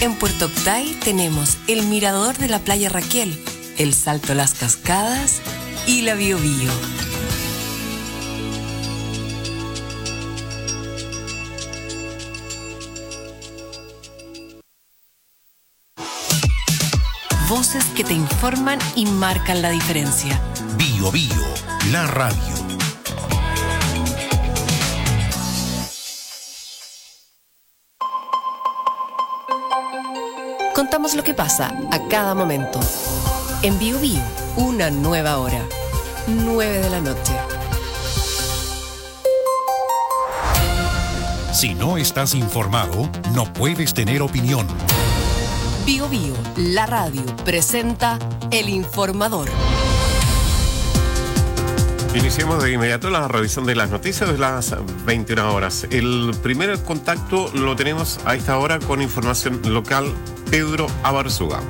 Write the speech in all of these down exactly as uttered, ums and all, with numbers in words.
En Puerto Octay tenemos el mirador de la playa Raquel, el Salto a las Cascadas y la Bio Bio. Voces que te informan y marcan la diferencia. Bio Bio, la radio. Contamos lo que pasa a cada momento. En Bio Bio, una nueva hora. nueve de la noche. Si no estás informado, no puedes tener opinión. Bio Bio, la radio, presenta El Informador. Iniciamos de inmediato la revisión de las noticias de las veintiuna horas. El primer contacto lo tenemos a esta hora con información local. Pedro Abarzuga.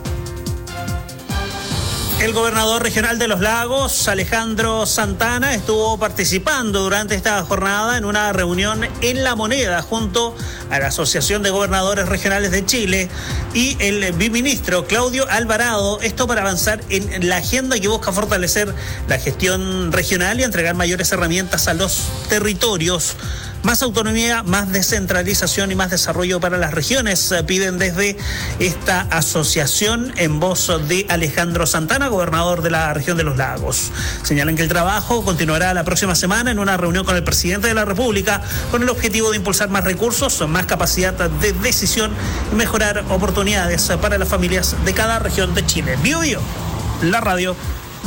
El gobernador regional de Los Lagos, Alejandro Santana, estuvo participando durante esta jornada en una reunión en La Moneda junto a la Asociación de Gobernadores Regionales de Chile y el viceministro Claudio Alvarado, esto para avanzar en la agenda que busca fortalecer la gestión regional y entregar mayores herramientas a los territorios. Más autonomía, más descentralización y más desarrollo para las regiones, piden desde esta asociación en voz de Alejandro Santana, gobernador de la región de Los Lagos. Señalan que el trabajo continuará la próxima semana en una reunión con el presidente de la República con el objetivo de impulsar más recursos, más capacidad de decisión y mejorar oportunidades para las familias de cada región de Chile. Bio Bio, la radio.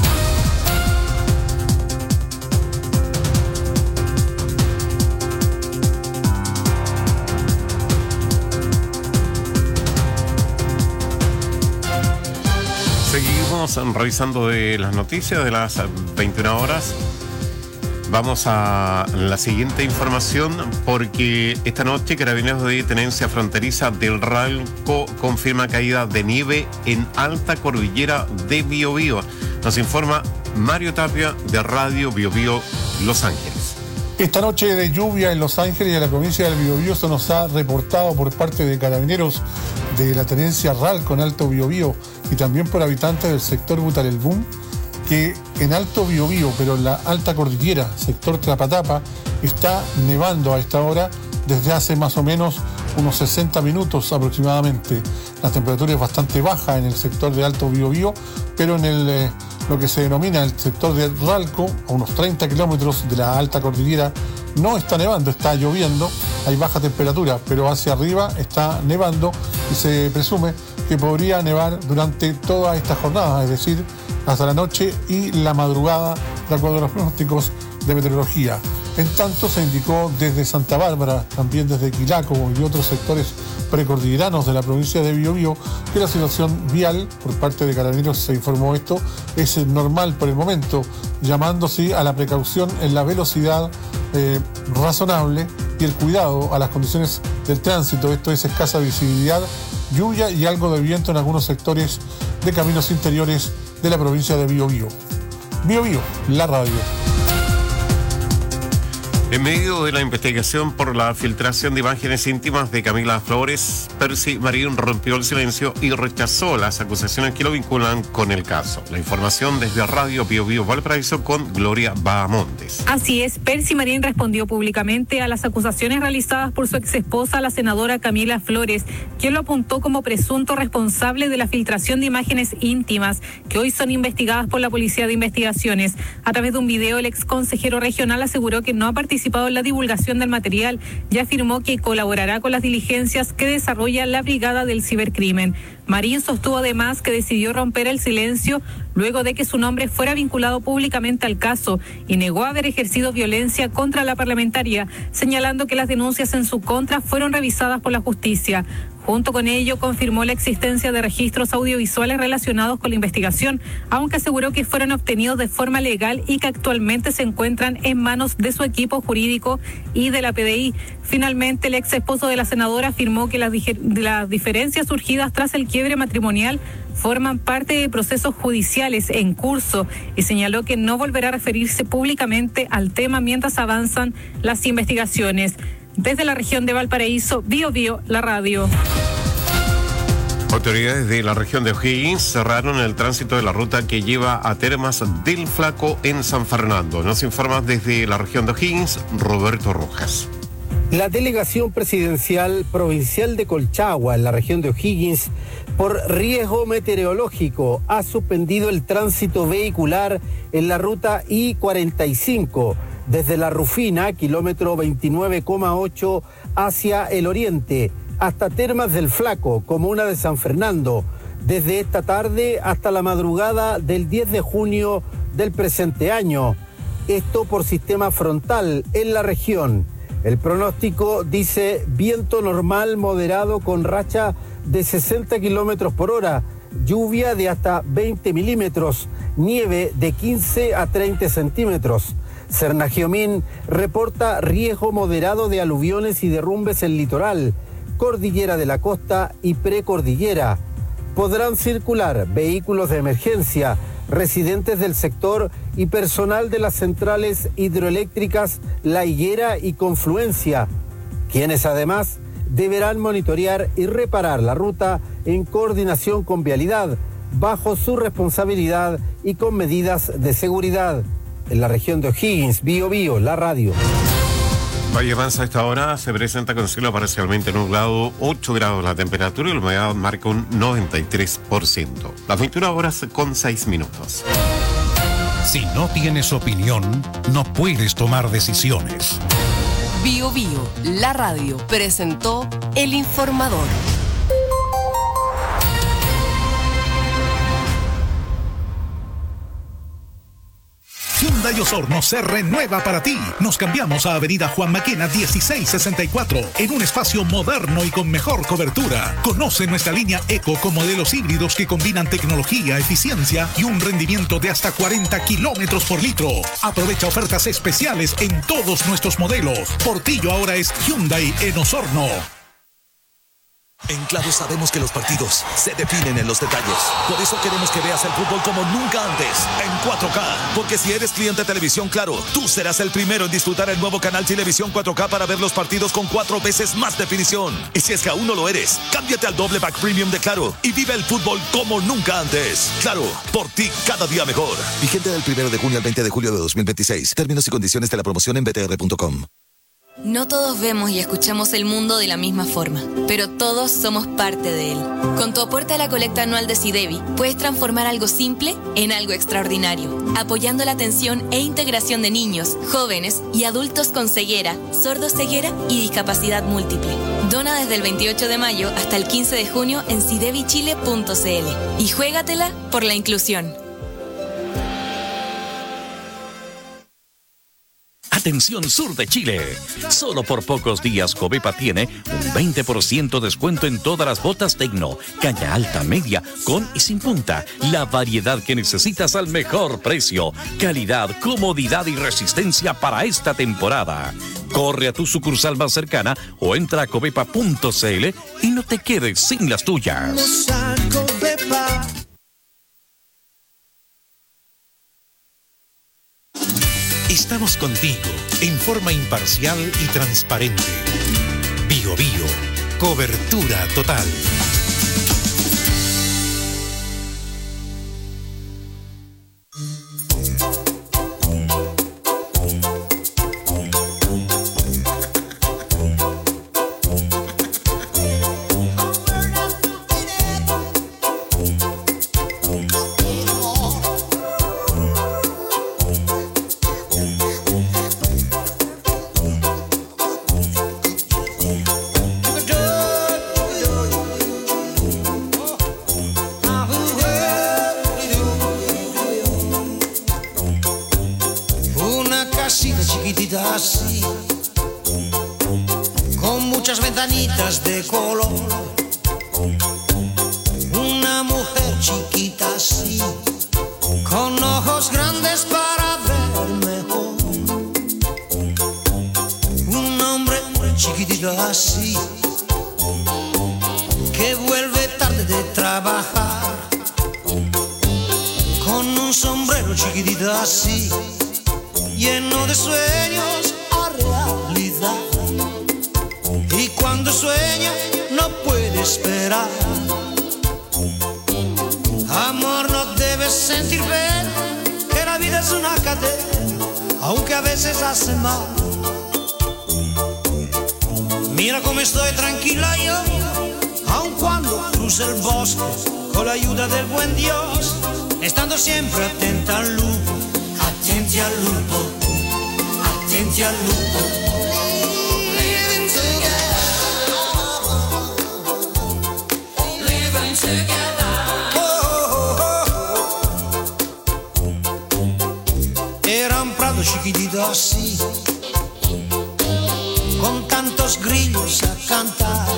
Seguimos revisando de las noticias de las veintiuna horas. Vamos a la siguiente información porque esta noche Carabineros de Tenencia Fronteriza del Ralco confirma caída de nieve en alta cordillera de Bio Bio. Nos informa Mario Tapia de Radio Bio Bio Los Ángeles. Esta noche de lluvia en Los Ángeles y en la provincia del Biobío se nos ha reportado por parte de Carabineros de la Tenencia Ralco en Alto Biobío y también por habitantes del sector Butarelbún que en Alto Biobío, pero en la alta cordillera, sector Tlapatapa, está nevando a esta hora desde hace más o menos unos sesenta minutos aproximadamente. La temperatura es bastante baja en el sector de Alto Biobío, pero en el, eh, lo que se denomina el sector de Ralco, a unos treinta kilómetros de la alta cordillera, no está nevando, está lloviendo, hay baja temperatura, pero hacia arriba está nevando y se presume que podría nevar durante toda esta jornada, es decir, hasta la noche y la madrugada, de acuerdo a los pronósticos de meteorología. En tanto, se indicó desde Santa Bárbara, también desde Quilaco y otros sectores precordilleranos de la provincia de Biobío, que la situación vial, por parte de Carabineros se informó esto, es normal por el momento, llamándose a la precaución en la velocidad eh, razonable y el cuidado a las condiciones del tránsito. Esto es escasa visibilidad, lluvia y algo de viento en algunos sectores de caminos interiores de la provincia de Biobío. Biobío, la radio. En medio de la investigación por la filtración de imágenes íntimas de Camila Flores, Percy Marín rompió el silencio y rechazó las acusaciones que lo vinculan con el caso. La información desde Radio Bio Bio Valparaíso con Gloria Bahamontes. Así es, Percy Marín respondió públicamente a las acusaciones realizadas por su exesposa, la senadora Camila Flores, quien lo apuntó como presunto responsable de la filtración de imágenes íntimas que hoy son investigadas por la Policía de Investigaciones. A través de un video, el ex consejero regional aseguró que no ha participado participado en la divulgación del material y afirmó que colaborará con las diligencias que desarrolla la Brigada del Cibercrimen. Marín sostuvo además que decidió romper el silencio luego de que su nombre fuera vinculado públicamente al caso y negó haber ejercido violencia contra la parlamentaria, señalando que las denuncias en su contra fueron revisadas por la justicia. Junto con ello, confirmó la existencia de registros audiovisuales relacionados con la investigación, aunque aseguró que fueron obtenidos de forma legal y que actualmente se encuentran en manos de su equipo jurídico y de la P D I. Finalmente, el ex esposo de la senadora afirmó que las, las diferencias surgidas tras el quiebre matrimonial forman parte de procesos judiciales en curso y señaló que no volverá a referirse públicamente al tema mientras avanzan las investigaciones. Desde la región de Valparaíso, Bio Bio, la radio. Autoridades de la región de O'Higgins cerraron el tránsito de la ruta que lleva a Termas del Flaco en San Fernando. Nos informa desde la región de O'Higgins, Roberto Rojas. La delegación presidencial provincial de Colchagua, en la región de O'Higgins, por riesgo meteorológico, ha suspendido el tránsito vehicular en la ruta I cuarenta y cinco, desde La Rufina, kilómetro veintinueve coma ocho, hacia el oriente, hasta Termas del Flaco, comuna de San Fernando, desde esta tarde hasta la madrugada del diez de junio del presente año. Esto por sistema frontal en la región. El pronóstico dice viento normal moderado con racha de sesenta kilómetros por hora, lluvia de hasta veinte milímetros, nieve de quince a treinta centímetros. Cernagiomín reporta riesgo moderado de aluviones y derrumbes en litoral, cordillera de la costa y precordillera. Podrán circular vehículos de emergencia, residentes del sector y personal de las centrales hidroeléctricas La Higuera y Confluencia, quienes además deberán monitorear y reparar la ruta en coordinación con Vialidad, bajo su responsabilidad y con medidas de seguridad. En la región de O'Higgins, Bío Bío, la radio. Valle avanza a esta hora, se presenta con cielo parcialmente nublado, ocho grados la temperatura y la humedad marca un noventa y tres por ciento. Las veintiuna horas con seis minutos. Si no tienes opinión, no puedes tomar decisiones. Bío Bío, la radio, presentó El Informador. Hyundai Osorno se renueva para ti. Nos cambiamos a Avenida Juan Maquena dieciséis sesenta y cuatro en un espacio moderno y con mejor cobertura. Conoce nuestra línea Eco con modelos híbridos que combinan tecnología, eficiencia y un rendimiento de hasta cuarenta kilómetros por litro. Aprovecha ofertas especiales en todos nuestros modelos. Portillo ahora es Hyundai en Osorno. En Claro sabemos que los partidos se definen en los detalles. Por eso queremos que veas el fútbol como nunca antes, en cuatro K. Porque si eres cliente de Televisión Claro, tú serás el primero en disfrutar el nuevo canal Televisión cuatro K para ver los partidos con cuatro veces más definición. Y si es que aún no lo eres, cámbiate al doble pack premium de Claro y vive el fútbol como nunca antes. Claro, por ti cada día mejor. Vigente del primero de junio al veinte de julio de dos mil veintiséis. Términos y condiciones de la promoción en b t r punto com. No todos vemos y escuchamos el mundo de la misma forma, pero todos somos parte de él. Con tu aporte a la colecta anual de SIDEBI, puedes transformar algo simple en algo extraordinario, apoyando la atención e integración de niños, jóvenes y adultos con ceguera, sordoceguera y discapacidad múltiple. Dona desde el veintiocho de mayo hasta el quince de junio en sidebi chile punto c l y juégatela por la inclusión. Atención sur de Chile. Solo por pocos días Covepa tiene un veinte por ciento descuento en todas las botas Tecno, caña alta, media, con y sin punta. La variedad que necesitas al mejor precio. Calidad, comodidad y resistencia para esta temporada. Corre a tu sucursal más cercana o entra a covepa punto c l y no te quedes sin las tuyas. Estamos contigo en forma imparcial y transparente. Bío Bío, cobertura total. Así, con muchas ventanitas de color, una mujer chiquita así, con ojos grandes para ver mejor, un hombre chiquitito así, que vuelve tarde de trabajar, con un sombrero chiquitito así, lleno de sueños a realidad. Y cuando sueña no puede esperar, Amor, no debes sentir pena, que la vida es una cadena, aunque a veces hace mal. Mira cómo estoy tranquila yo, aun cuando cruce el bosque, con la ayuda del buen Dios, estando siempre atenta al lupo, atenti al lupo, atenti al lupo. Living together, living together. Oh, oh, oh. Era un prado chiquitito así, con tantos grillos a cantar,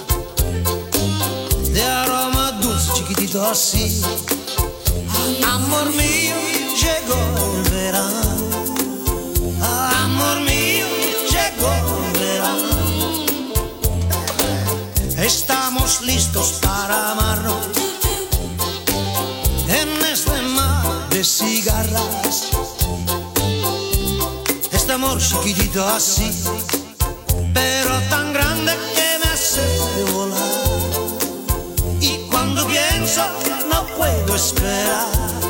de aroma dulce, chiquitito así. Amor mío, llegó el verano. Amor mío, llegó el verano. Estamos listos para amarnos en este mar de cigarras. Este amor chiquitito así, pero tan grande que me hace volar. Y cuando pienso no puedo esperar.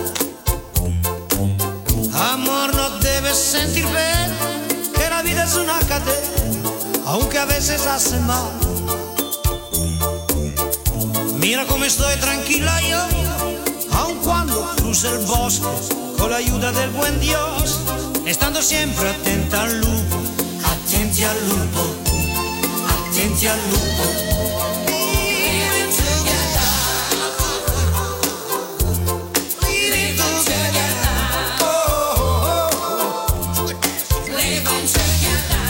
Amor, no debes sentir pena, que la vida es una cadena, aunque a veces hace mal. Mira cómo estoy tranquila yo, aun cuando cruce el bosque, con la ayuda del buen Dios, estando siempre atenta al lupo, atenti al lupo, atenti al lupo. Living together, living together, oh, oh, oh. Living together,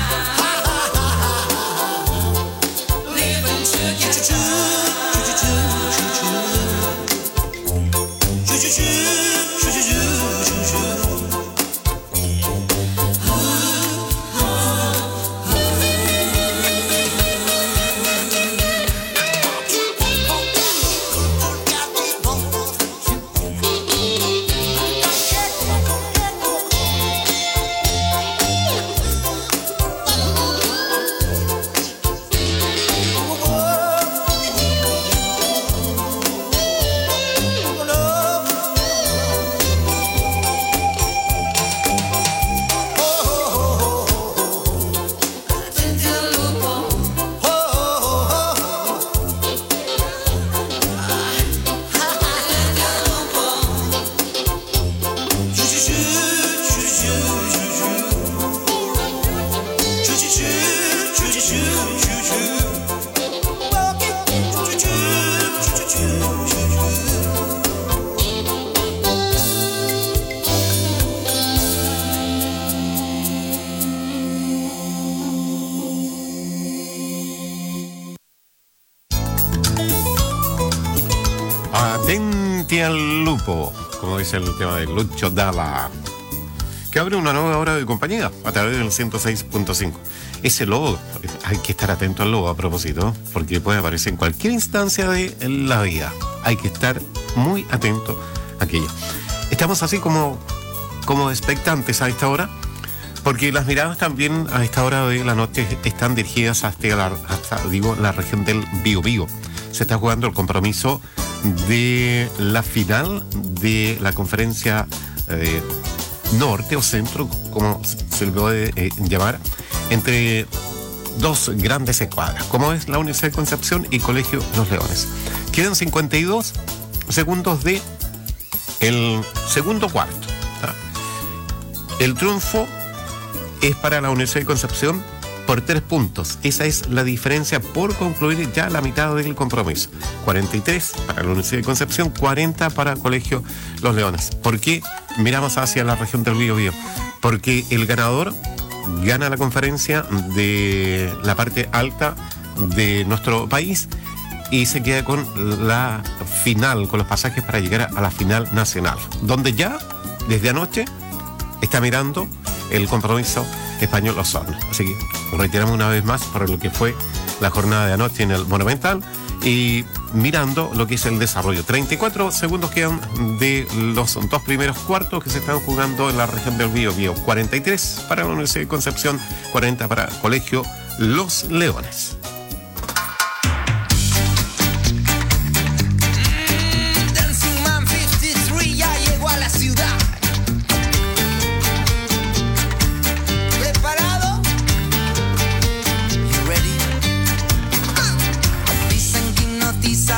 living together. Atenti al lupo, como dice el tema de Lucho Dalla, que abre una nueva hora de compañía a través del ciento seis punto cinco. Ese lobo, hay que estar atento al lobo a propósito, porque puede aparecer en cualquier instancia de la vida. Hay que estar muy atento a aquello. Estamos así como, como expectantes a esta hora, porque las miradas también a esta hora de la noche están dirigidas hasta la, hasta, digo, la región del Biobío. Se está jugando el compromiso de la final de la conferencia eh, norte o centro, como se le puede eh, llamar, entre dos grandes escuadras, como es la Universidad de Concepción y Colegio Los Leones. Quedan cincuenta y dos segundos de el segundo cuarto. ¿tá? El triunfo es para la Universidad de Concepción por tres puntos. Esa es la diferencia por concluir ya la mitad del compromiso. cuarenta y tres para la Universidad de Concepción, cuarenta para Colegio Los Leones. ¿Por qué miramos hacia la región del Biobío? Porque el ganador gana la conferencia de la parte alta de nuestro país y se queda con la final, con los pasajes para llegar a la final nacional, donde ya desde anoche está mirando el compromiso Español Osorno. Así que reiteramos una vez más por lo que fue la jornada de anoche en el Monumental y mirando lo que es el desarrollo. treinta y cuatro segundos quedan de los dos primeros cuartos que se están jugando en la región del Biobío. cuarenta y tres para la Universidad de Concepción, cuarenta para Colegio Los Leones. Dancing man, fit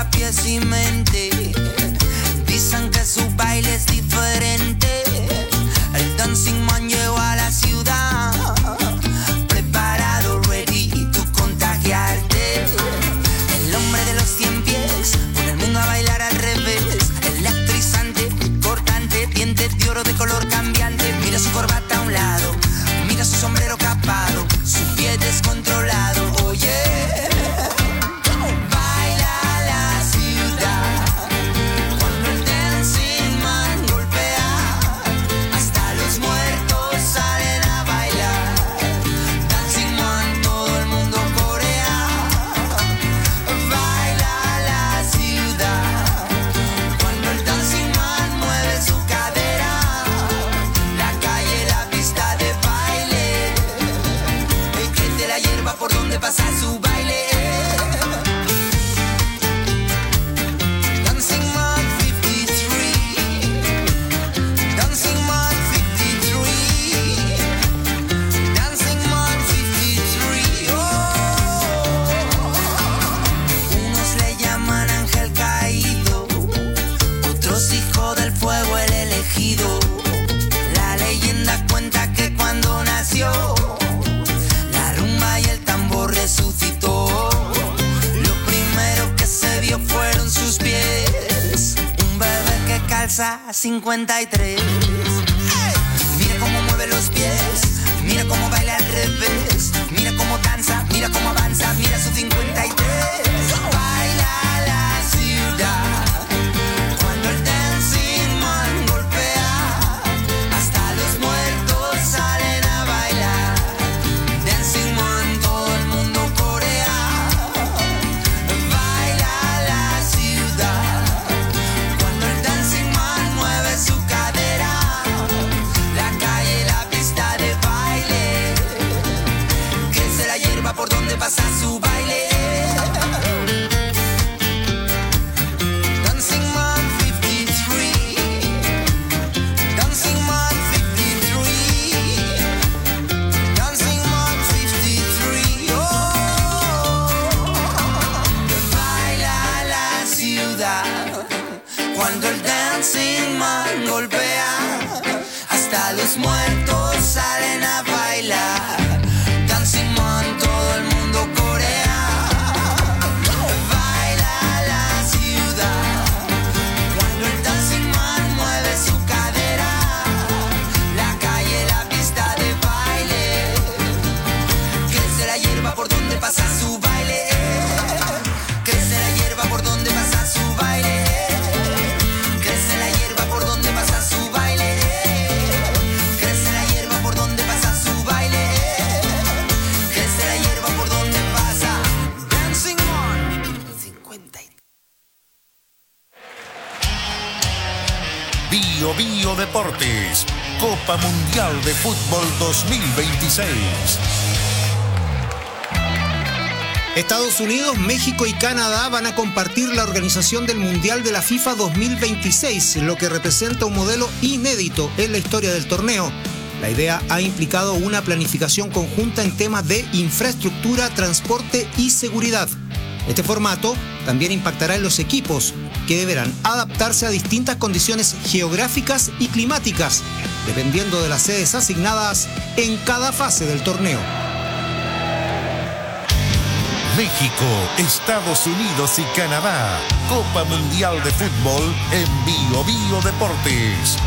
cabeza, pies y mente. Dicen que su baile es diferente. El Dancing Man llegó a la ciudad, preparado, ready, y tú contagiarte. El hombre de los cien pies, pone el mundo a bailar al revés. Electrizante, cortante, dientes de oro de color cambiante. Mira su corbata a un lado, mira su sombrero capado, su pie descontrolado, oye. Pasa su baile. Dancing Man cincuenta y tres, Dancing Man cincuenta y tres, Dancing Man cincuenta y tres. Oh. Unos le llaman ángel caído, otros hijo del fuego, el elegido. La leyenda cuenta que cuando nació resucitó. Lo primero que se vio fueron sus pies. Un bebé que calza cincuenta y tres. ¡Hey! Mira cómo mueve los pies, mira cómo baila al revés, mira cómo danza, mira cómo avanza, mira su cincuenta y tres. Baila la ciudad cuando el Dancing Man golpea, hasta los muertos salen a bailar. Dancing Man. Por donde pasa su baile. Dancing Man cincuenta y tres, Dancing Man cincuenta y tres, Dancing Man cincuenta y tres. Oh, baila la ciudad cuando el Dancing Man golpea, hasta los muertos salen a bailar. Dancing Man, todo el mundo corea. Baila la ciudad cuando el Dancing Man mueve su cadera. La calle, la pista de baile, crece la hierba por donde pasa su baile. Crece la hierba por donde pasa su baile. Crece la hierba por donde pasa su baile. Crece la hierba por donde pasa su baile. Bio Bio Deportes, Copa Mundial de Fútbol dos mil veintiséis. Estados Unidos, México y Canadá van a compartir la organización del Mundial de la FIFA dos mil veintiséis, lo que representa un modelo inédito en la historia del torneo. La idea ha implicado una planificación conjunta en temas de infraestructura, transporte y seguridad. Este formato también impactará en los equipos, que deberán adaptarse a distintas condiciones geográficas y climáticas, dependiendo de las sedes asignadas en cada fase del torneo. México, Estados Unidos y Canadá. Copa Mundial de Fútbol en Bio Bio Deportes.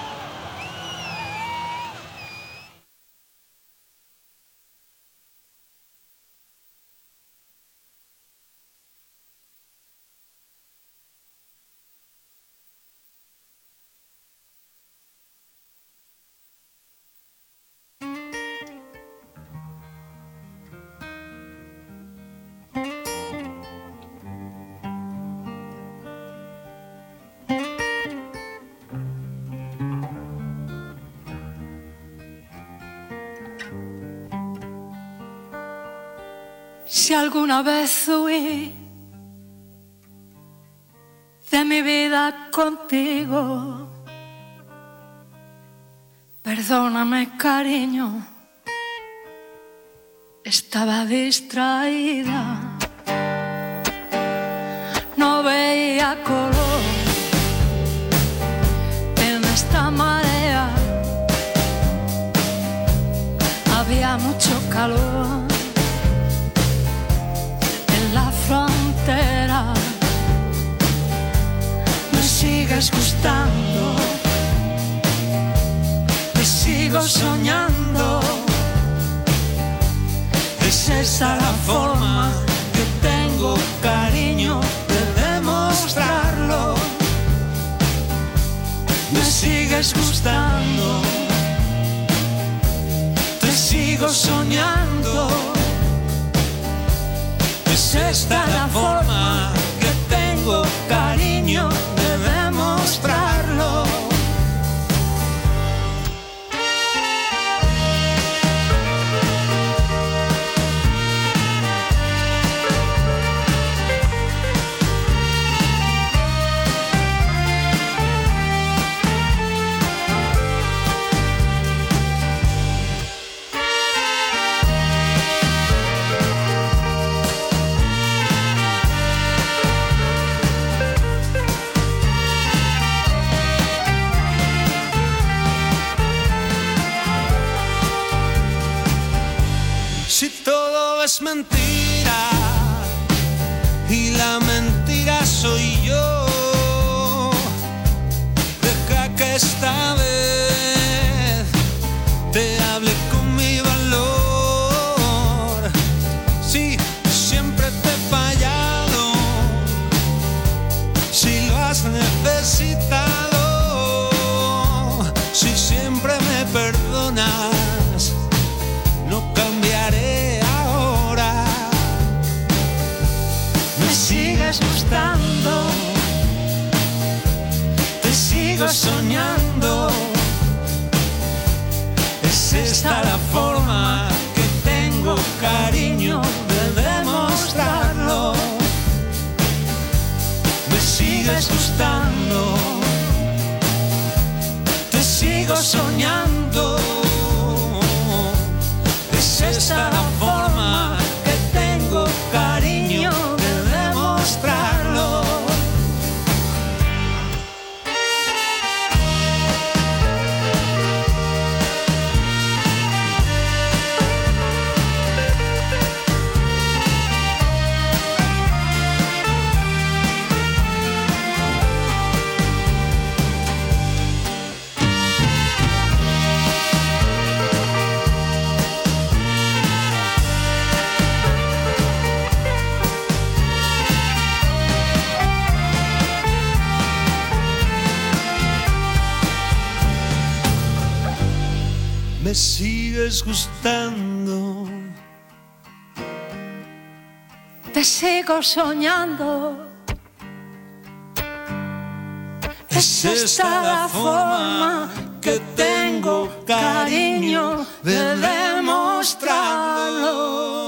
Si alguna vez huí de mi vida contigo, perdóname, cariño, estaba distraída. No ve había color en esta marea, había mucho calor en la frontera. Me sigues gustando, me sigo soñando. Es esa la forma que tengo, cariño, de demostrarlo. Me sigues gustando, te sigo soñando. Es esta la forma que tengo, cariño, de demostrarlo. Si todo es mentira y la mentira soy yo, deja que esta vez te hable con mi valor. Si siempre te he fallado, si lo has necesitado, si siempre me perdonas, no cambiaré ahora. Me sigues gustando, te sigo soñando. Es esta la forma que tengo, cariño, de demostrarlo. Me sigues gustando, te sigo soñando. Es esta la forma que tengo, cariño, de demostrarlo. Me sigues gustando, te sigo soñando. es esta la forma que tengo, cariño, de demostrarlo.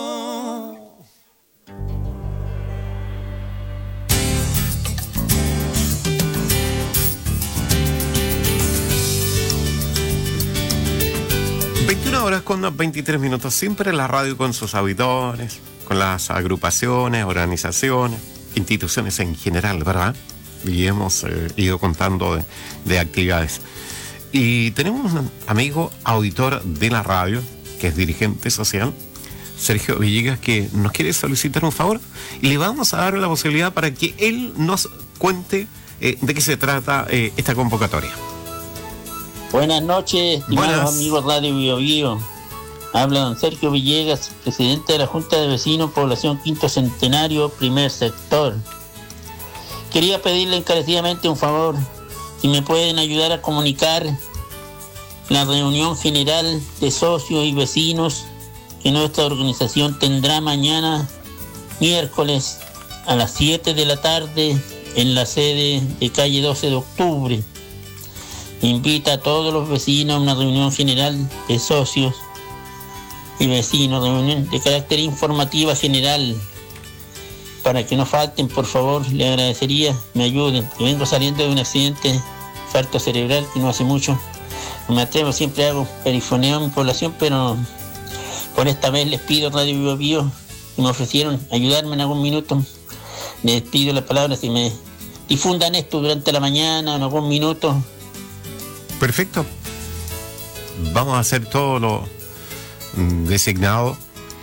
veintiuna horas con veintitrés minutos, siempre la radio con sus auditores, con las agrupaciones, organizaciones, instituciones en general, ¿verdad? Y hemos eh, ido contando de, de actividades. Y tenemos un amigo auditor de la radio, que es dirigente social, Sergio Villegas, que nos quiere solicitar un favor y le vamos a dar la posibilidad para que él nos cuente eh, de qué se trata eh, esta convocatoria. Buenas noches, estimados Buenas. amigos Radio Bio Bio. Habla don Sergio Villegas, presidente de la Junta de Vecinos, Población Quinto Centenario, primer sector. Quería pedirle encarecidamente un favor, si me pueden ayudar a comunicar la reunión general de socios y vecinos que nuestra organización tendrá mañana, miércoles, a las siete de la tarde, en la sede de calle doce de octubre. Invita a todos los vecinos a una reunión general de socios y vecinos, reunión de carácter informativa general, para que no falten, por favor. Le agradecería, me ayuden. Yo vengo saliendo de un accidente, infarto cerebral, que no hace mucho. No me atrevo, siempre hago perifoneo a mi población, pero por esta vez les pido, Radio Bio Bio, que me ofrecieron ayudarme en algún minuto. Les pido la palabra, si me difundan esto durante la mañana, en algún minuto. Perfecto. Vamos a hacer todo lo designado.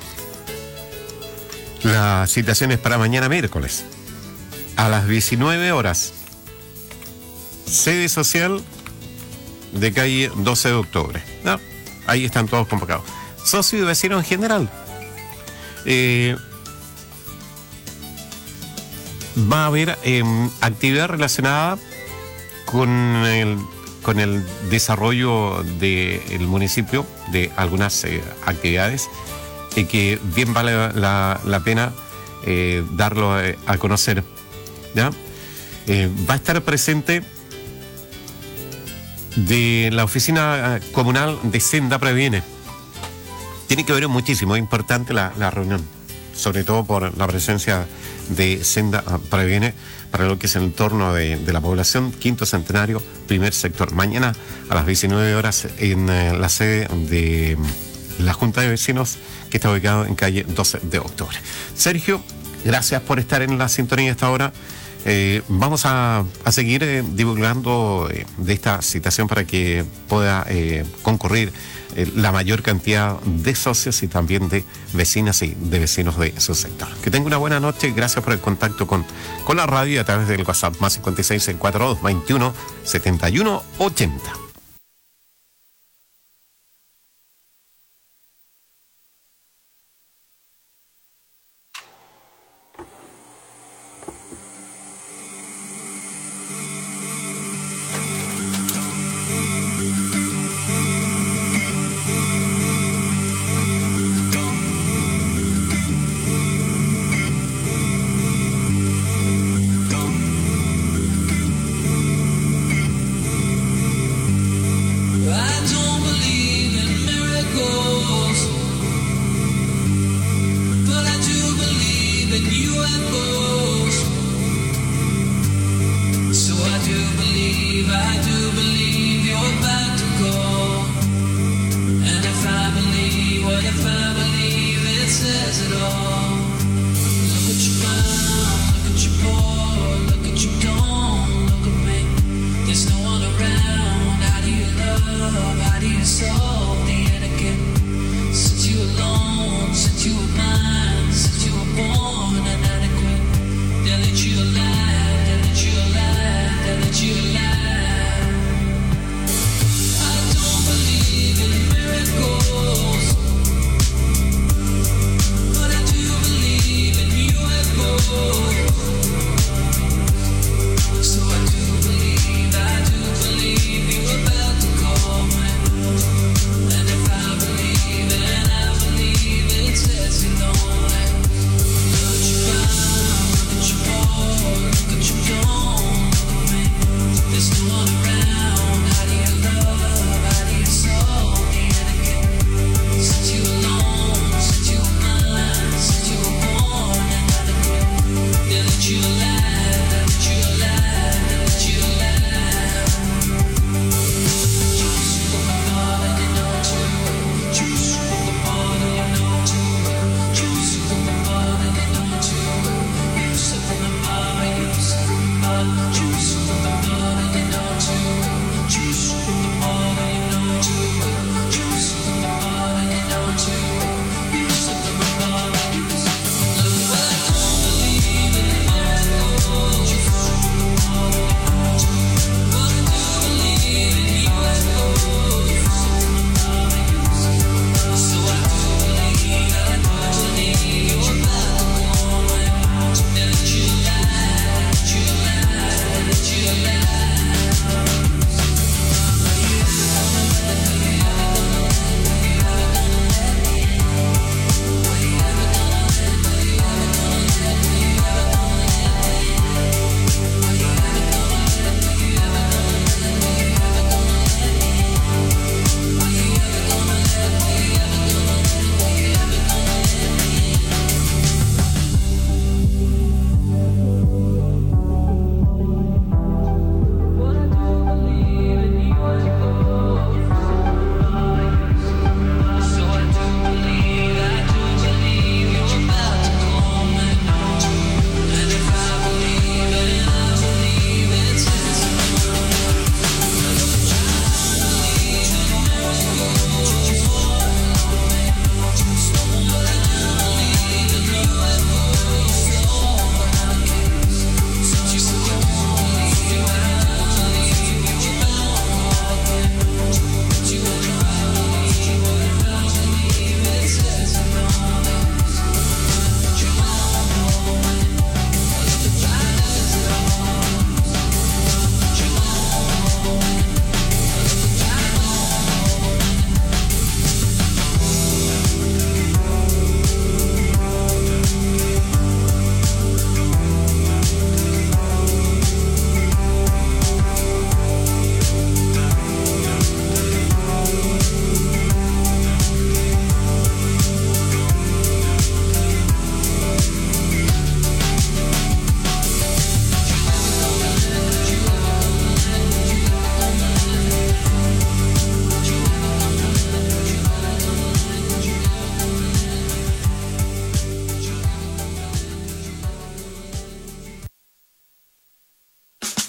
La citación es para mañana miércoles, a las diecinueve horas. Sede social de calle doce de octubre. No, ahí están todos convocados. Socio y vecino en general. Eh, va a haber eh, actividad relacionada con el, con el desarrollo del municipio, de algunas eh, actividades, y que bien vale la, la pena eh, darlo a, a conocer. ¿Ya? Eh, va a estar presente de la oficina comunal de Senda Previene. Tiene que ver muchísimo, es importante la, la reunión, sobre todo por la presencia de Senda Previene para lo que es el entorno de, de la población. Quinto Centenario, primer sector. Mañana a las diecinueve horas en eh, la sede de la Junta de Vecinos, que está ubicado en calle doce de octubre. Sergio, gracias por estar en la sintonía a esta hora. Eh, vamos a, a seguir eh, divulgando eh, de esta citación para que pueda eh, concurrir eh, la mayor cantidad de socios y también de vecinas y de vecinos de su sector. Que tenga una buena noche. Gracias por el contacto con, con la radio a través del WhatsApp más cincuenta y seis, cuarenta y dos, veintiuno, setenta y uno, ochenta. They'll let you alive, they'll let you alive, they'll let you alive.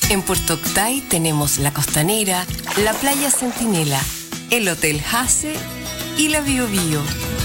En Puerto Octay tenemos La Costanera, la Playa Centinela, el Hotel Hase y la Bio Bio.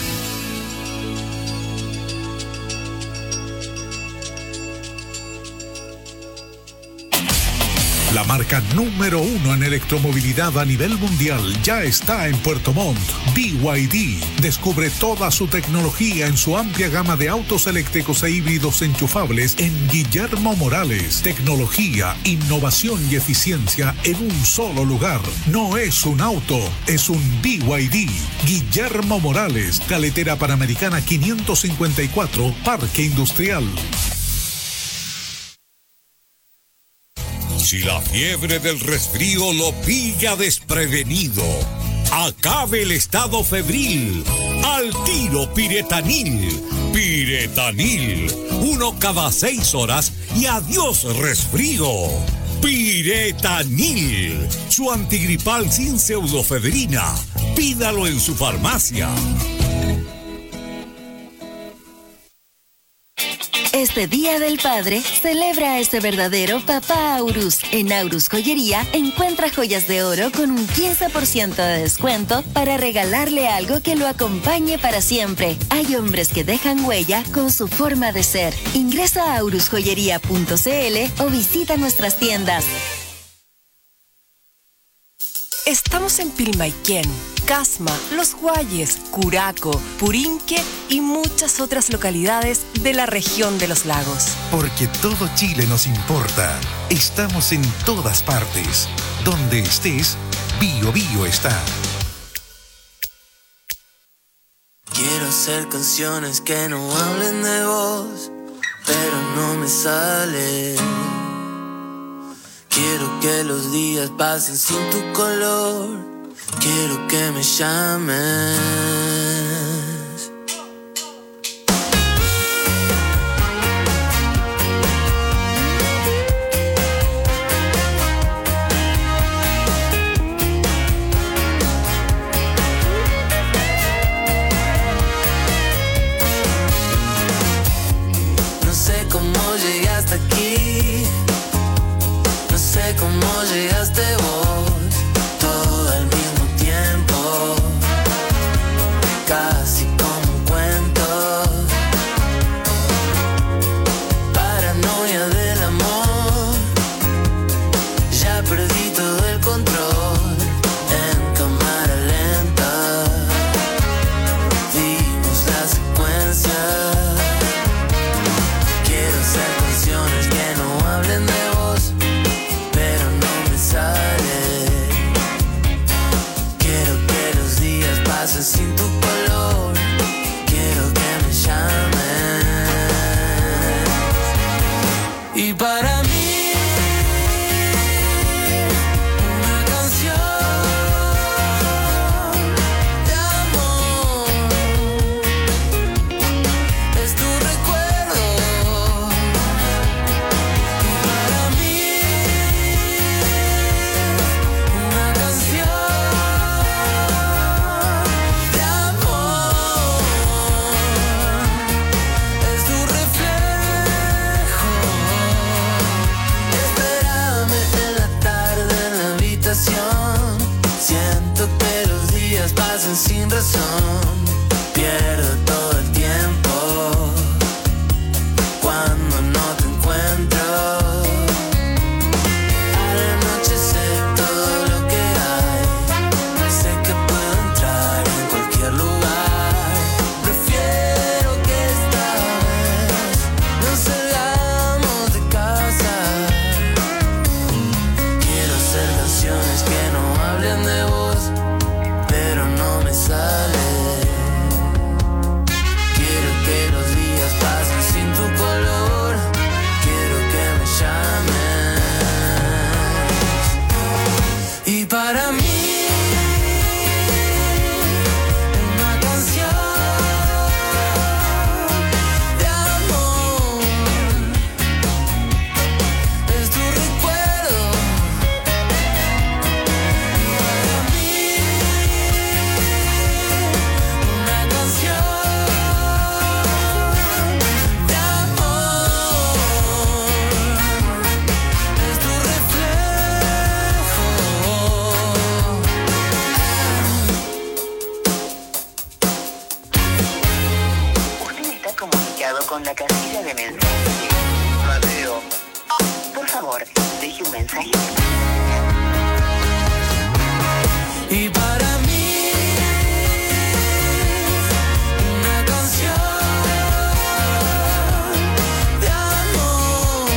La marca número uno en electromovilidad a nivel mundial ya está en Puerto Montt, B Y D. Descubre toda su tecnología en su amplia gama de autos eléctricos e híbridos enchufables en Guillermo Morales. Tecnología, innovación y eficiencia en un solo lugar. No es un auto, es un B Y D. Guillermo Morales, Carretera Panamericana quinientos cincuenta y cuatro, Parque Industrial. Si la fiebre del resfrío lo pilla desprevenido, acabe el estado febril. Al tiro Piretanil. Piretanil. Uno cada seis horas y adiós resfrío. Piretanil. Su antigripal sin pseudofebrina. Pídalo en su farmacia. Este Día del Padre, celebra a ese verdadero papá Aurus. En Aurus Joyería, encuentra joyas de oro con un quince por ciento de descuento para regalarle algo que lo acompañe para siempre. Hay hombres que dejan huella con su forma de ser. Ingresa a aurus joyería punto c l o visita nuestras tiendas. Estamos en Pilmaiquén, Casma, Los Guayes, Curaco, Purinque y muchas otras localidades de la región de los lagos. Porque todo Chile nos importa. Estamos en todas partes. Donde estés, Bio Bio está. Quiero hacer canciones que no hablen de vos, pero no me sale. Quiero que los días pasen sin tu color. Quiero que me llames. No sé cómo llegaste aquí. No sé cómo llegaste vos. Todo al mismo tiempo. Casi como un cuento. Paranoia del amor. Ya perdí todo el control. En cámara lenta vimos la secuencia. Quiero hacer canciones que no hablen de vos, pero no me sale. Quiero que los días pasen sin tu color. Quiero que me llames. Y para mí una canción de amor es tu recuerdo. Y para mí una canción de amor es tu reflejo. deje un mensaje. Y para mí, una canción de amor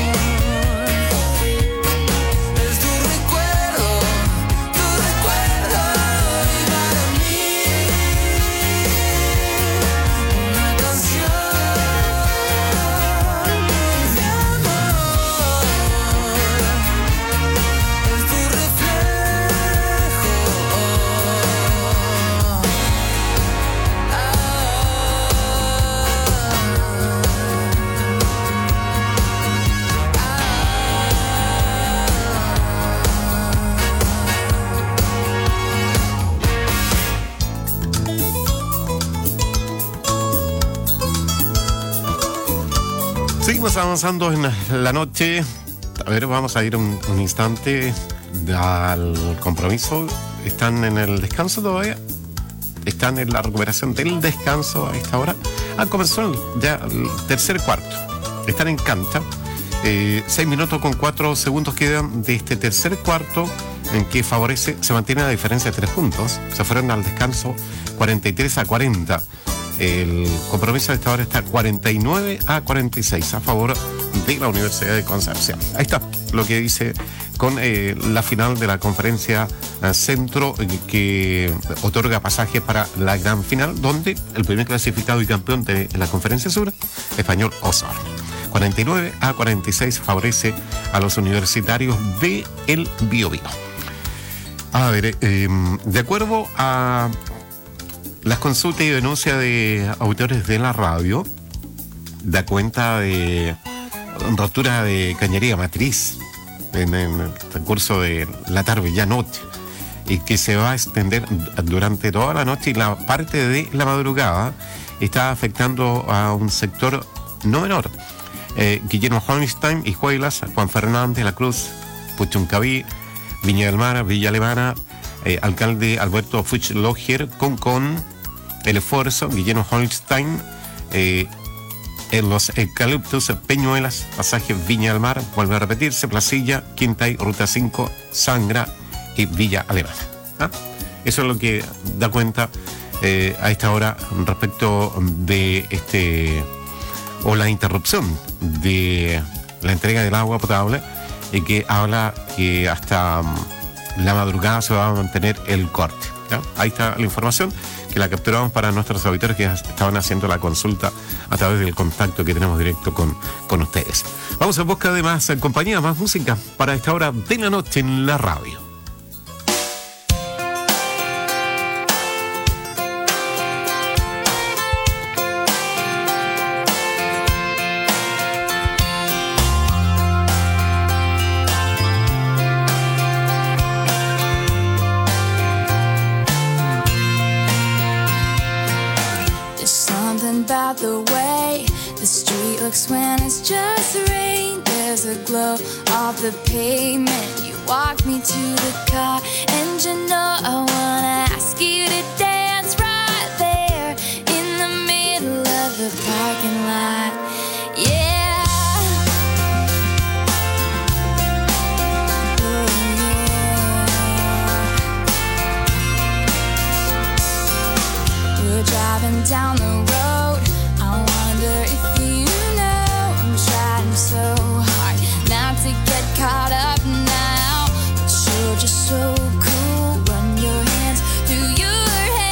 es tu recuerdo, tu recuerdo. Y para mí, una canción de amor es tu reflejo. Seguimos avanzando en la noche. A ver, vamos a ir un, un instante al compromiso. ¿Están en el descanso todavía? ¿Están en la recuperación del descanso a esta hora? Ah, comenzó ya el tercer cuarto. Están en Canta. Eh, seis minutos con cuatro segundos quedan de este tercer cuarto en que favorece, se mantiene la diferencia de tres puntos. Se fueron al descanso cuarenta y tres a cuarenta. El compromiso de esta hora está cuarenta y nueve a cuarenta y seis a favor de la Universidad de Concepción. Ahí está lo que dice con eh, la final de la conferencia eh, Centro, eh, que otorga pasaje para la gran final, donde el primer clasificado y campeón de la conferencia sur, Español Osorno. cuarenta y nueve a cuarenta y seis favorece a los universitarios de el Biobío. A ver, eh, de acuerdo a las consultas y denuncias de auditores de la radio, da cuenta de rotura de cañería matriz en, en el transcurso de la tarde, ya noche, y que se va a extender durante toda la noche, y la parte de la madrugada está afectando a un sector no menor. Eh, Guillermo Holstein y Huaylas, Juan Fernández, La Cruz, Puchuncaví, Viña del Mar, Villa Alemana, eh, alcalde Alberto Fuchs Logier, Concón, El Esfuerzo, Guillermo Holstein, eh, en los Eucaliptus, Peñuelas, pasaje Viña del Mar, vuelve a repetirse, Placilla, Quintay, Ruta cinco, Sangra y Villa Alemana. ¿Ah? Eso es lo que da cuenta eh, a esta hora respecto de este o la interrupción de la entrega del agua potable, y que habla que hasta um, la madrugada se va a mantener el corte. ¿Ya? Ahí está la información que la capturamos para nuestros auditores que estaban haciendo la consulta a través del contacto que tenemos directo con, con ustedes. Vamos en busca de más compañía, más música para esta hora de la noche en la radio. About the way the street looks when it's just rain. There's a glow off the pavement. You walk me to the car, and you know I wanna ask you to dance right there in the middle of the parking lot. Yeah. Oh, yeah. We're driving down the road. If you know I'm trying so hard not to get caught up now, but you're just so cool. Run your hands through your hair.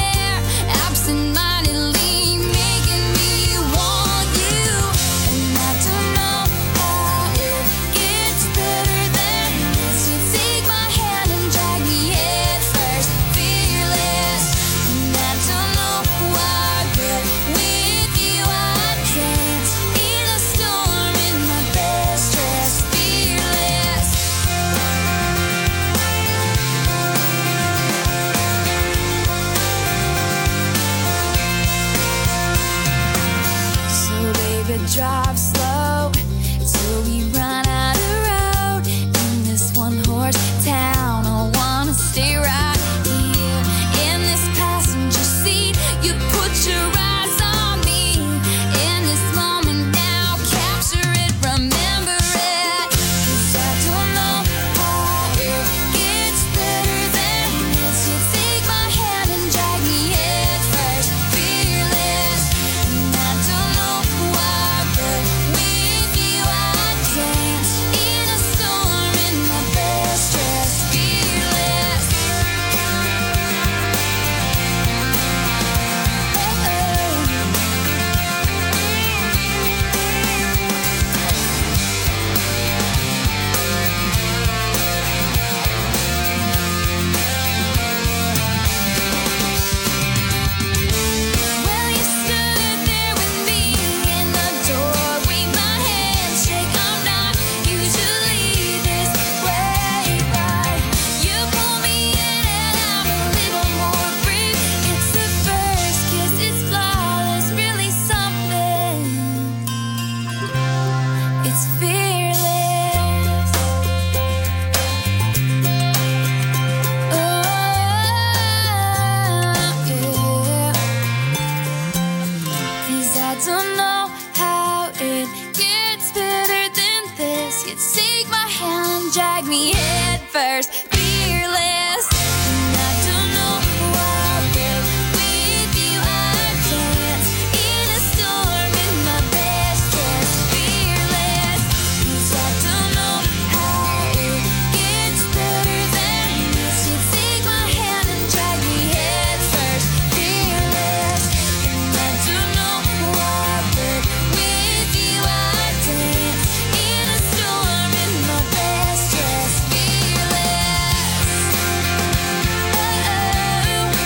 first. Fearless, and I don't know why, but with you I dance in a storm in my best dress. Fearless, 'cause I don't know how it gets better than this. You take my hand and drag me head first. Fearless, and I don't know why, but with you I dance in a storm in my best dress. Fearless, oh, oh, oh.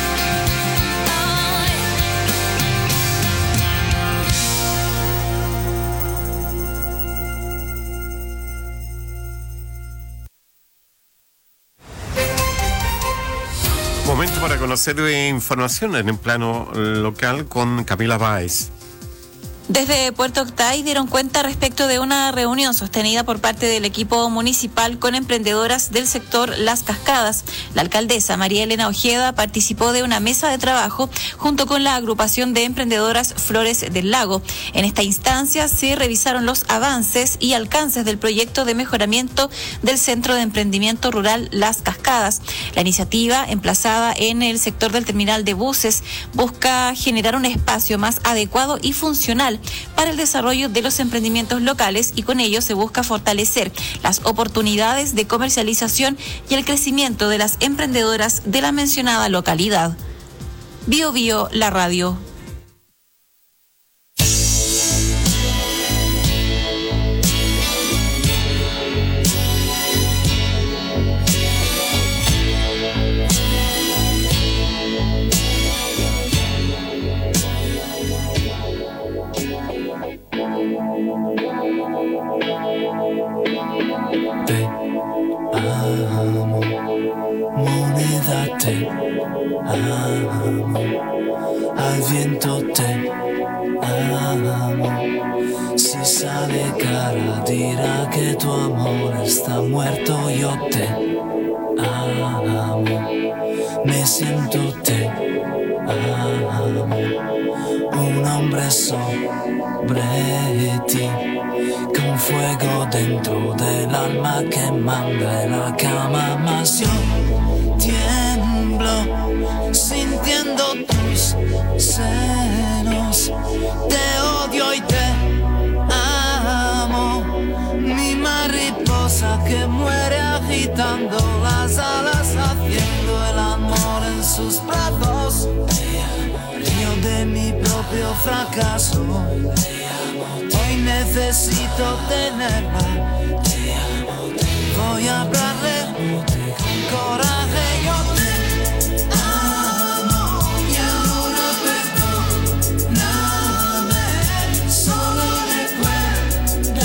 Momento para conocer eh, información en el plano local con Camila Báez. Desde Puerto Octay dieron cuenta respecto de una reunión sostenida por parte del equipo municipal con emprendedoras del sector Las Cascadas. La alcaldesa María Elena Ojeda participó de una mesa de trabajo junto con la agrupación de emprendedoras Flores del Lago. En esta instancia se revisaron los avances y alcances del proyecto de mejoramiento del Centro de Emprendimiento Rural Las Cascadas. La iniciativa, emplazada en el sector del terminal de buses, busca generar un espacio más adecuado y funcional para el desarrollo de los emprendimientos locales y con ello se busca fortalecer las oportunidades de comercialización y el crecimiento de las emprendedoras de la mencionada localidad. Bio Bio, la radio. Te amo, moneda te amo, al viento te amo. Si sale cara dirá que tu amor está muerto, yo te amo, me siento te amo, un hombre sobre ti, con fuego dentro del alma que manda en la cama, más yo tiemblo sintiendo tus senos, te odio y te amo, mi mariposa que muere agitando las alas, haciendo el amor en sus brazos, yo de mi propio fracaso. Hoy necesito tenerla. Voy a hablarle con coraje. Yo te amo y ahora perdóname. Solo recuérdame.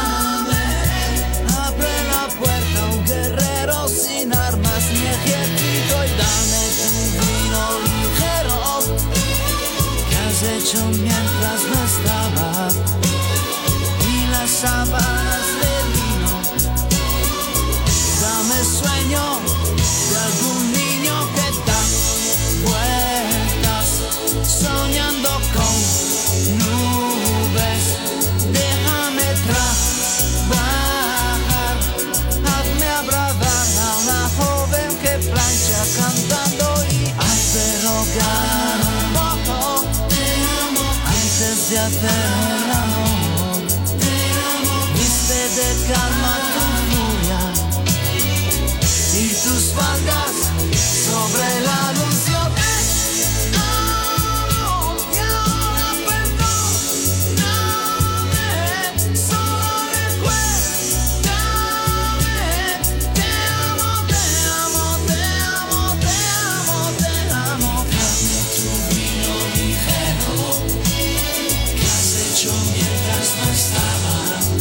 Abre la puerta a un guerrero sin armas ni ejército y dame tu vino ligero que has hecho mientras no estaba. Sábanas de lino, dame sueño de algún niño que da vueltas, soñando con nubes. Déjame trabajar, hazme abrazar a una joven que plancha cantando y hazme rogar un poco, te amo, antes de hacer el amor. De calma tu furia y tus faldas sobre la luz. Yo te amo y ahora perdóname. Solo recuérdame. Te amo, te amo, te amo, te amo, te amo. Dame tu vino ligero que has hecho mientras no estaba.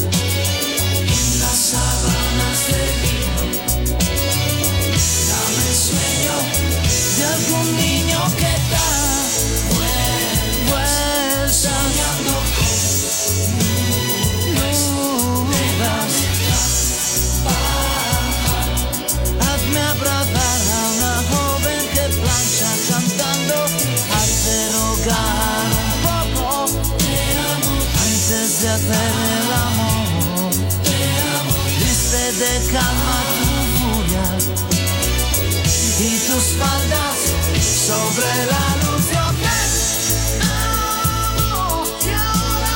Sábanas de vino, dame sueño de algún niño que da vueltas, soñando con nubes. Hazme abrazar a una joven que plancha cantando, hazte rogar un poco, te amo, antes de hacer el amor. De calma tu furia y tus faldas sobre la luz. Yo te amo y ahora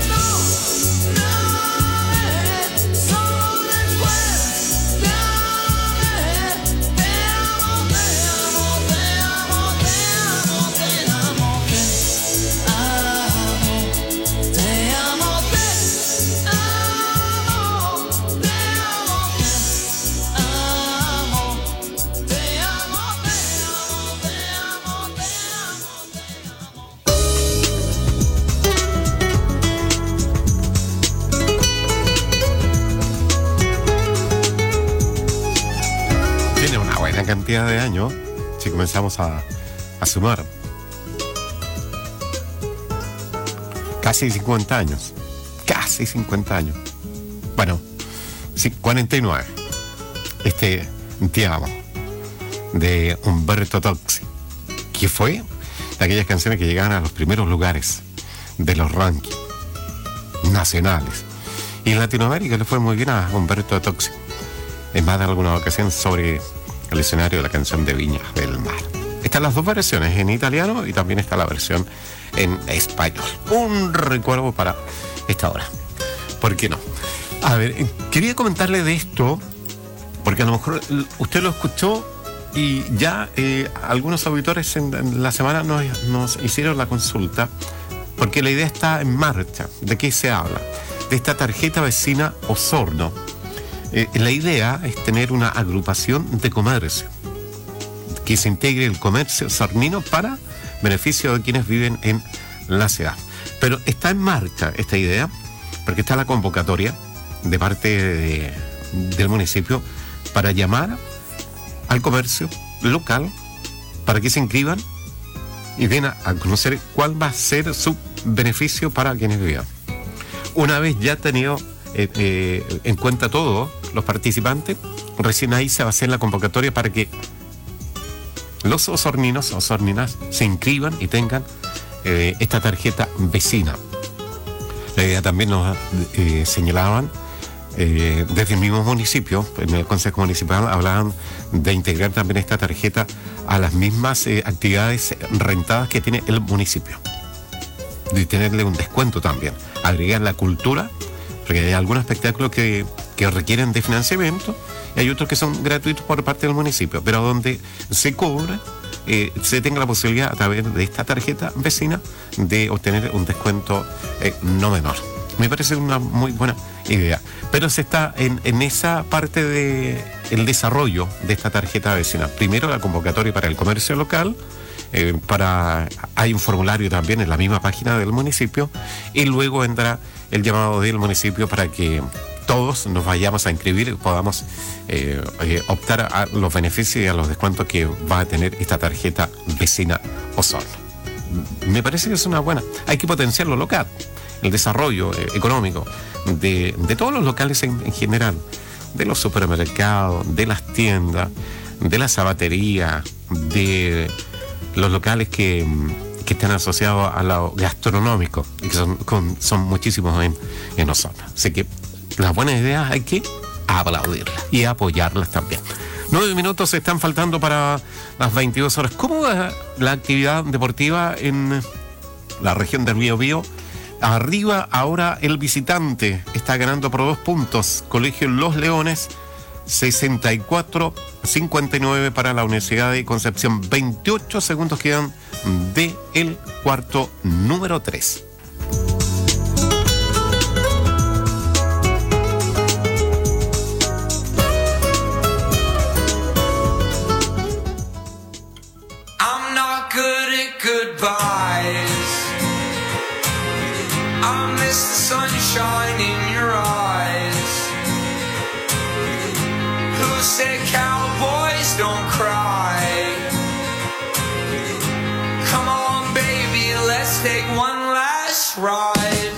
perdóname, solo después te amaré. Te amo, te amo, te amo, te amo, te amo, te amo, te amo, te amo, te cantidad de años, si comenzamos a, a sumar, casi cincuenta años, casi cincuenta años, bueno, sí, cuarenta y nueve, este Te amo, de Umberto Tozzi, que fue de aquellas canciones que llegaban a los primeros lugares de los rankings nacionales, y en Latinoamérica le fue muy bien a Umberto Tozzi, en más de alguna ocasión sobre el escenario de la canción de Viña del Mar. Están las dos versiones, en italiano y también está la versión en español. Un recuerdo para esta hora. ¿Por qué no? A ver, quería comentarle de esto, porque a lo mejor usted lo escuchó y ya eh, algunos auditores en, en la semana nos, nos hicieron la consulta, porque la idea está en marcha. ¿De qué se habla? De esta tarjeta vecina Osorno. Eh, la idea es tener una agrupación de comercio, que se integre el comercio osornino para beneficio de quienes viven en la ciudad. Pero está en marcha esta idea, porque está la convocatoria de parte de, del municipio para llamar al comercio local para que se inscriban y den a, a conocer cuál va a ser su beneficio para quienes vivan. Una vez ya tenido eh, eh, en cuenta todo los participantes, recién ahí se va a hacer la convocatoria para que los osorninos, osorninas, se inscriban y tengan eh, esta tarjeta vecina. La idea también nos eh, señalaban eh, desde el mismo municipio, en el Consejo Municipal, hablaban de integrar también esta tarjeta a las mismas eh, actividades rentadas que tiene el municipio, de tenerle un descuento también, agregar la cultura, porque hay algunos espectáculos que que requieren de financiamiento y hay otros que son gratuitos por parte del municipio, pero donde se cobra, eh, se tenga la posibilidad a través de esta tarjeta vecina de obtener un descuento eh, no menor. Me parece una muy buena idea, pero se está en, en esa parte de el desarrollo de esta tarjeta vecina. Primero la convocatoria para el comercio local, eh, para hay un formulario también en la misma página del municipio, y luego vendrá el llamado del municipio para que todos nos vayamos a inscribir y podamos eh, eh, optar a los beneficios y a los descuentos que va a tener esta tarjeta vecina Osorno. Me parece que es una buena. Hay que potenciar lo local, el desarrollo eh, económico de, de todos los locales en, en general, de los supermercados, de las tiendas, de la zapatería, de los locales que, que están asociados a lo gastronómico, y que son, con, son muchísimos en, en Osorno. Así que las buenas ideas hay que aplaudirlas y apoyarlas también. Nueve minutos están faltando para las veintidós horas. ¿Cómo va la actividad deportiva en la región del Biobío? Arriba ahora el visitante está ganando por dos puntos. Colegio Los Leones, sesenta y cuatro a cincuenta y nueve para la Universidad de Concepción. veintiocho segundos quedan de el cuarto número tres. Goodbyes. I miss the sunshine in your eyes. Who said cowboys don't cry? Come on, baby, let's take one last ride.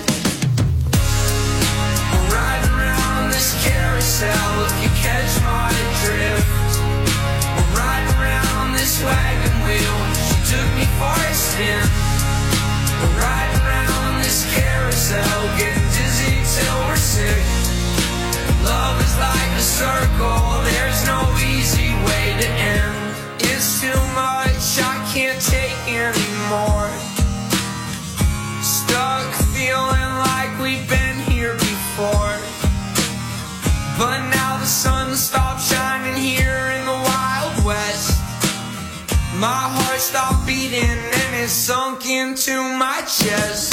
Ride around this carousel if you catch my drift. Ride around this wagon wheel. Took me for a spin. We're riding around this carousel, getting dizzy till we're sick. Love is like a circle, there's no the sun stopped shining here in the Wild West. My heart stopped beating and it sunk into my chest.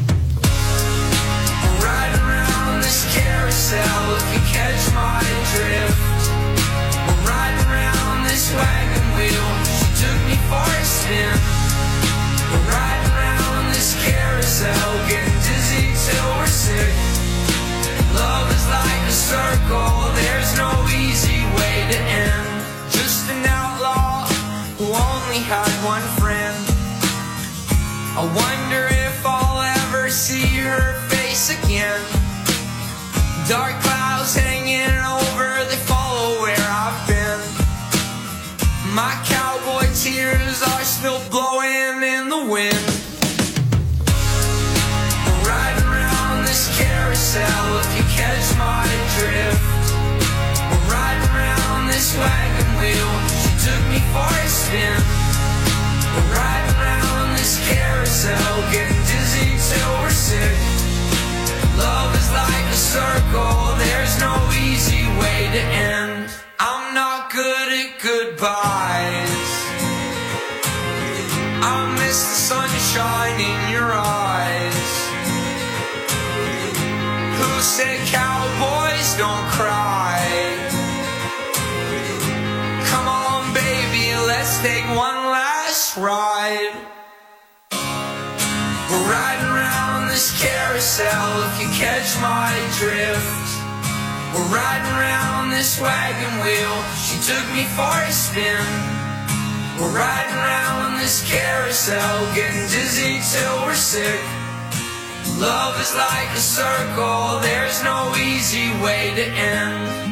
Riding around this carousel, if you catch my drift. We're riding around this wagon wheel, she took me for a spin. We're riding around this carousel, getting dizzy till we're sick. Love is like a circle, there's no easy way to end. Just an outlaw who only had one friend. I wonder if I'll ever see her face again. Dark clouds hanging over, they follow where I've been. My cowboy tears are still blowing in the wind. We're riding around this carousel, if you catch my drift. We're riding around this wagon wheel, she took me for a spin. We're riding around this carousel, getting dizzy till we're sick. Love is like a circle, there's no easy way to end. I'm not good at goodbyes. I miss the sunshine in your eyes. Who said cowboys don't cry? Come on baby, let's take one last ride. We're riding around this carousel, if you catch my drift. We're riding around this wagon wheel, she took me for a spin. We're riding around this carousel, getting dizzy till we're sick. Love is like a circle, there's no easy way to end.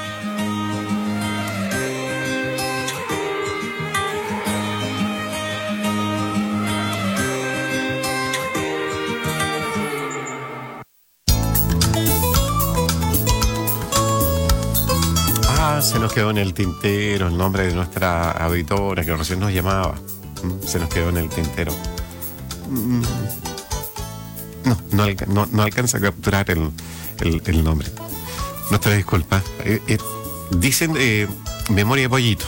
Se nos quedó en el tintero el nombre de nuestra auditora que recién nos llamaba. Se nos quedó en el tintero. No, no, alca no, no alcanza a capturar el, el, el nombre. Nuestra disculpa. Eh, eh, dicen eh, memoria de pollito.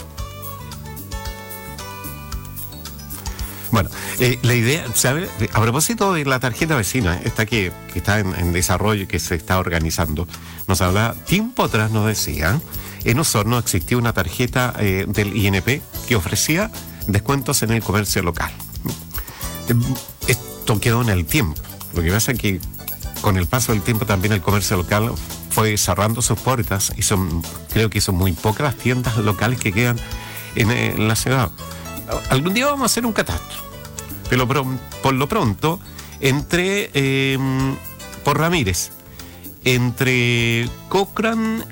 Bueno, eh, la idea, ¿sabe? A propósito de la tarjeta vecina, esta que, que está en, en desarrollo y que se está organizando, nos habla, tiempo atrás nos decía, en Osorno existía una tarjeta eh, del I N P que ofrecía descuentos en el comercio local. Esto quedó en el tiempo. Lo que pasa es que con el paso del tiempo también el comercio local fue cerrando sus puertas y son, creo que son muy pocas las tiendas locales que quedan en, en la ciudad. Algún día vamos a hacer un catastro, pero por, por lo pronto, entre eh, por Ramírez, entre Cochrane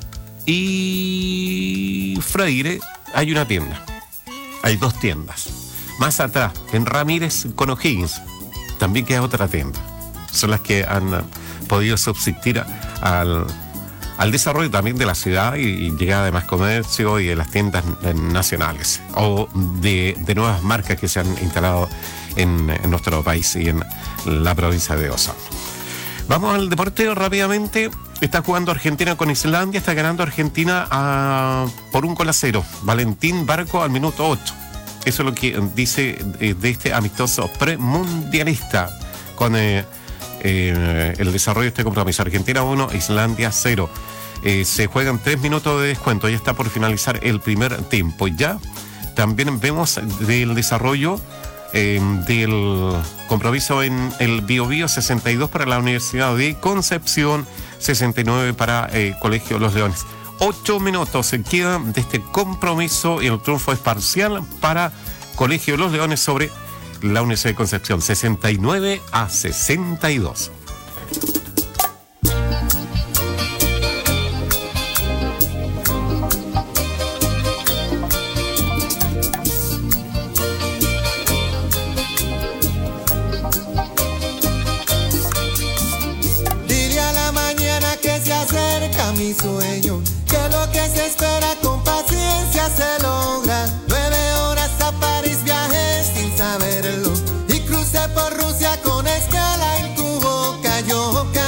y Freire hay una tienda, hay dos tiendas. Más atrás, en Ramírez con O'Higgins, también queda otra tienda. Son las que han podido subsistir al, al desarrollo también de la ciudad y, y llegada de más comercio y de las tiendas nacionales o de, de nuevas marcas que se han instalado en, en nuestro país y en la provincia de Osorno. Vamos al deporte rápidamente. Está jugando Argentina con Islandia, está ganando Argentina a, por un gol a cero. Valentín Barco al minuto ocho. Eso es lo que dice de, de este amistoso premundialista con eh, eh, el desarrollo de este compromiso. Argentina uno, Islandia cero. Eh, se juegan tres minutos de descuento, ya está por finalizar el primer tiempo. Ya también vemos del desarrollo eh, del compromiso en el Biobío, sesenta y dos para la Universidad de Concepción, sesenta y nueve para eh, Colegio Los Leones. Ocho minutos se quedan de este compromiso y el triunfo es parcial para Colegio Los Leones sobre la Universidad de Concepción, sesenta y nueve a sesenta y dos. Dile a la mañana que se acerca mi sueño, que lo que se espera con paciencia se logra. Nueve horas a París viajé sin saberlo y crucé por Rusia con escala en tu boca. Yo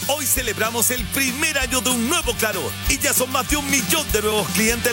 Hoy celebramos el primer año de un nuevo Claro y ya son más de un millón de nuevos clientes